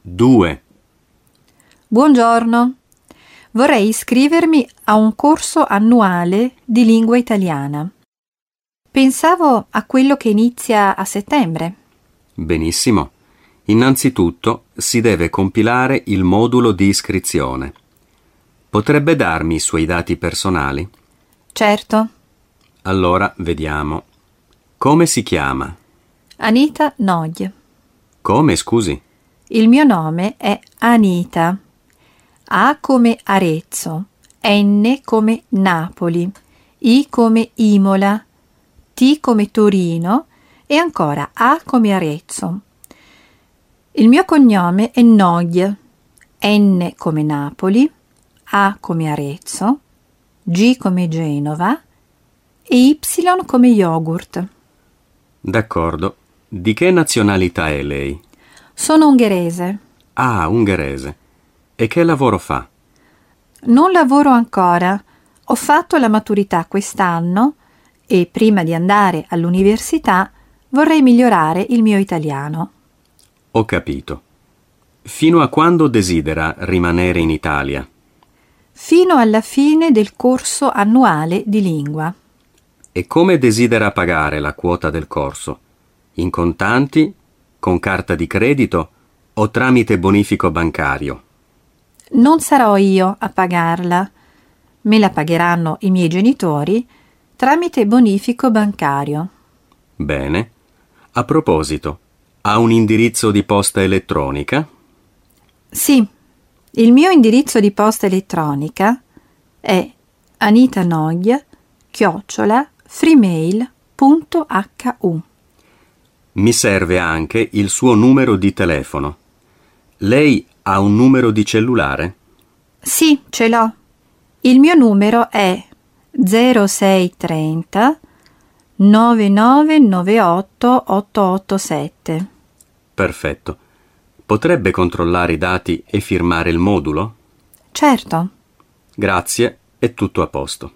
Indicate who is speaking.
Speaker 1: 2.
Speaker 2: Buongiorno. Vorrei iscrivermi a un corso annuale di lingua italiana. Pensavo a quello che inizia a settembre.
Speaker 1: Benissimo. Innanzitutto si deve compilare il modulo di iscrizione. Potrebbe darmi i suoi dati personali?
Speaker 2: Certo.
Speaker 1: Allora, vediamo. Come si chiama?
Speaker 2: Anita Noglie.
Speaker 1: Come, scusi?
Speaker 2: Il mio nome è Anita. A come Arezzo, N come Napoli, I come Imola, T come Torino e ancora A come Arezzo. Il mio cognome è Noglie, N come Napoli, A come Arezzo, G come Genova e Y come yogurt.
Speaker 1: D'accordo. Di che nazionalità è lei?
Speaker 2: Sono ungherese.
Speaker 1: Ah, ungherese. E che lavoro fa?
Speaker 2: Non lavoro ancora. Ho fatto la maturità quest'anno e prima di andare all'università vorrei migliorare il mio italiano.
Speaker 1: Ho capito. Fino a quando desidera rimanere in Italia?
Speaker 2: Fino alla fine del corso annuale di lingua.
Speaker 1: E come desidera pagare la quota del corso? In contanti, con carta di credito o tramite bonifico bancario?
Speaker 2: Non sarò io a pagarla. Me la pagheranno i miei genitori tramite bonifico bancario.
Speaker 1: Bene. A proposito, ha un indirizzo di posta elettronica?
Speaker 2: Sì, il mio indirizzo di posta elettronica è anitanoglia@freemail.hu.
Speaker 1: Mi serve anche il suo numero di telefono. Lei ha un numero di cellulare?
Speaker 2: Sì, ce l'ho. Il mio numero è 0630 9998 887.
Speaker 1: Perfetto. Potrebbe controllare i dati e firmare il modulo?
Speaker 2: Certo.
Speaker 1: Grazie, è tutto a posto.